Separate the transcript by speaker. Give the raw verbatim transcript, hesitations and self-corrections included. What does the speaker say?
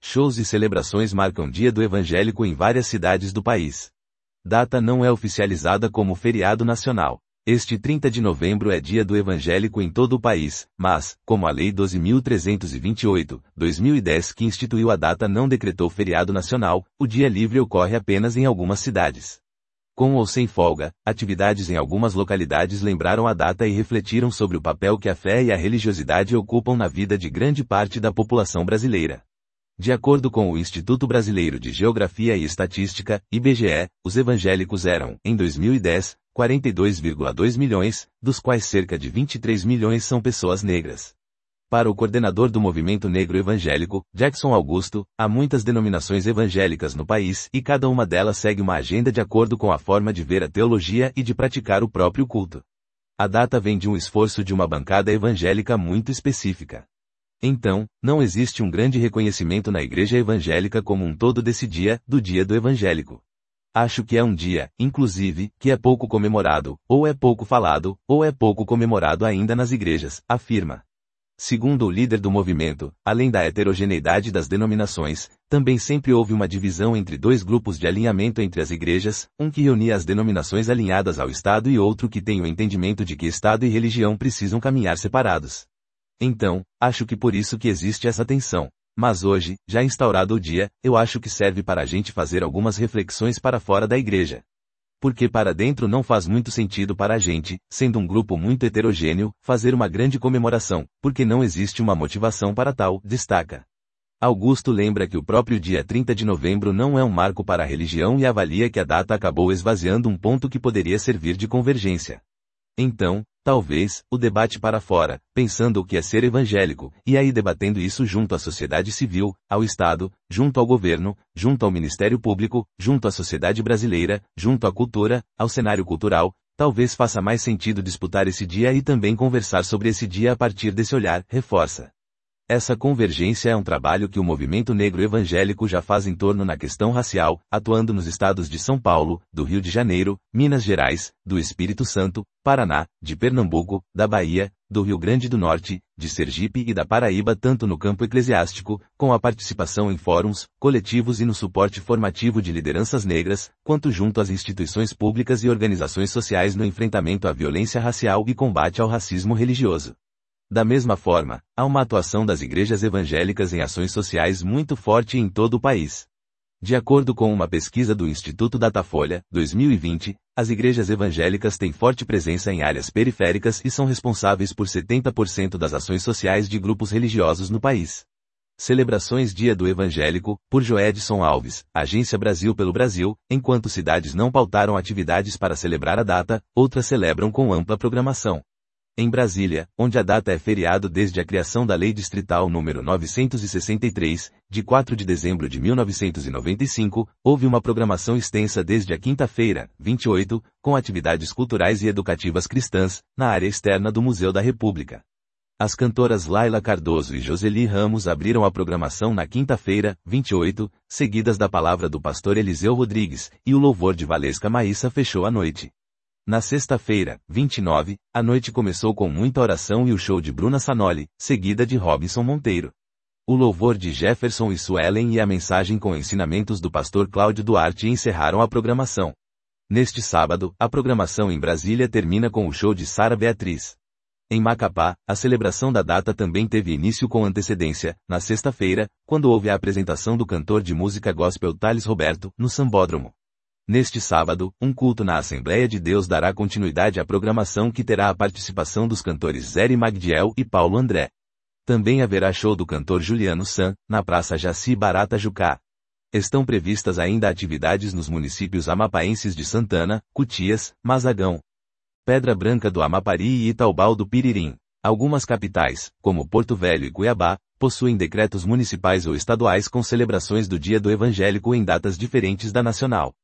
Speaker 1: Shows e celebrações marcam Dia do Evangélico em várias cidades do país. Data não é oficializada como feriado nacional. Este trinta de novembro é Dia do Evangélico em todo o país, mas, como a Lei doze mil trezentos e vinte e oito, dois mil e dez que instituiu a data não decretou feriado nacional, o dia livre ocorre apenas em algumas cidades. Com ou sem folga, atividades em algumas localidades lembraram a data e refletiram sobre o papel que a fé e a religiosidade ocupam na vida de grande parte da população brasileira. De acordo com o Instituto Brasileiro de Geografia e Estatística, I B G E, os evangélicos eram, em dois mil e dez, quarenta e dois vírgula dois milhões, dos quais cerca de vinte e três milhões são pessoas negras. Para o coordenador do movimento negro evangélico, Jackson Augusto, há muitas denominações evangélicas no país e cada uma delas segue uma agenda de acordo com a forma de ver a teologia e de praticar o próprio culto. A data vem de um esforço de uma bancada evangélica muito específica. Então, não existe um grande reconhecimento na igreja evangélica como um todo desse dia, do Dia do Evangélico. Acho que é um dia, inclusive, que é pouco comemorado, ou é pouco falado, ou é pouco comemorado ainda nas igrejas, afirma. Segundo o líder do movimento, além da heterogeneidade das denominações, também sempre houve uma divisão entre dois grupos de alinhamento entre as igrejas, um que reunia as denominações alinhadas ao Estado e outro que tem o entendimento de que Estado e religião precisam caminhar separados. Então, acho que por isso que existe essa tensão. Mas hoje, já instaurado o dia, eu acho que serve para a gente fazer algumas reflexões para fora da igreja. Porque para dentro não faz muito sentido para a gente, sendo um grupo muito heterogêneo, fazer uma grande comemoração, porque não existe uma motivação para tal, destaca. Augusto lembra que o próprio dia trinta de novembro não é um marco para a religião e avalia que a data acabou esvaziando um ponto que poderia servir de convergência. Então, talvez, o debate para fora, pensando o que é ser evangélico, e aí debatendo isso junto à sociedade civil, ao Estado, junto ao governo, junto ao Ministério Público, junto à sociedade brasileira, junto à cultura, ao cenário cultural, talvez faça mais sentido disputar esse dia e também conversar sobre esse dia a partir desse olhar, reforça. Essa convergência é um trabalho que o movimento negro evangélico já faz em torno na questão racial, atuando nos estados de São Paulo, do Rio de Janeiro, Minas Gerais, do Espírito Santo, Paraná, de Pernambuco, da Bahia, do Rio Grande do Norte, de Sergipe e da Paraíba tanto no campo eclesiástico, com a participação em fóruns, coletivos e no suporte formativo de lideranças negras, quanto junto às instituições públicas e organizações sociais no enfrentamento à violência racial e combate ao racismo religioso. Da mesma forma, há uma atuação das igrejas evangélicas em ações sociais muito forte em todo o país. De acordo com uma pesquisa do Instituto Datafolha, dois mil e vinte, as igrejas evangélicas têm forte presença em áreas periféricas e são responsáveis por setenta por cento das ações sociais de grupos religiosos no país. Celebrações Dia do Evangélico, por Joedson Alves, Agência Brasil pelo Brasil, enquanto cidades não pautaram atividades para celebrar a data, outras celebram com ampla programação. Em Brasília, onde a data é feriado desde a criação da Lei Distrital número novecentos e sessenta e três, de quatro de dezembro de mil novecentos e noventa e cinco, houve uma programação extensa desde a quinta-feira, vinte e oito, com atividades culturais e educativas cristãs, na área externa do Museu da República. As cantoras Laila Cardoso e Joseli Ramos abriram a programação na quinta-feira, vinte e oito, seguidas da palavra do pastor Eliseu Rodrigues, e o louvor de Valesca Maíssa fechou a noite. Na sexta-feira, vinte e nove, a noite começou com muita oração e o show de Bruna Sanoli, seguida de Robinson Monteiro. O louvor de Jefferson e Suelen e a mensagem com ensinamentos do pastor Cláudio Duarte encerraram a programação. Neste sábado, a programação em Brasília termina com o show de Sara Beatriz. Em Macapá, a celebração da data também teve início com antecedência, na sexta-feira, quando houve a apresentação do cantor de música gospel Thales Roberto, no Sambódromo. Neste sábado, um culto na Assembleia de Deus dará continuidade à programação que terá a participação dos cantores Zéry Magdiel e Paulo André. Também haverá show do cantor Juliano San, na Praça Jaci Barata Jucá. Estão previstas ainda atividades nos municípios amapaenses de Santana, Cutias, Mazagão, Pedra Branca do Amapari e Itaubal do Piririm. Algumas capitais, como Porto Velho e Cuiabá, possuem decretos municipais ou estaduais com celebrações do Dia do Evangélico em datas diferentes da nacional.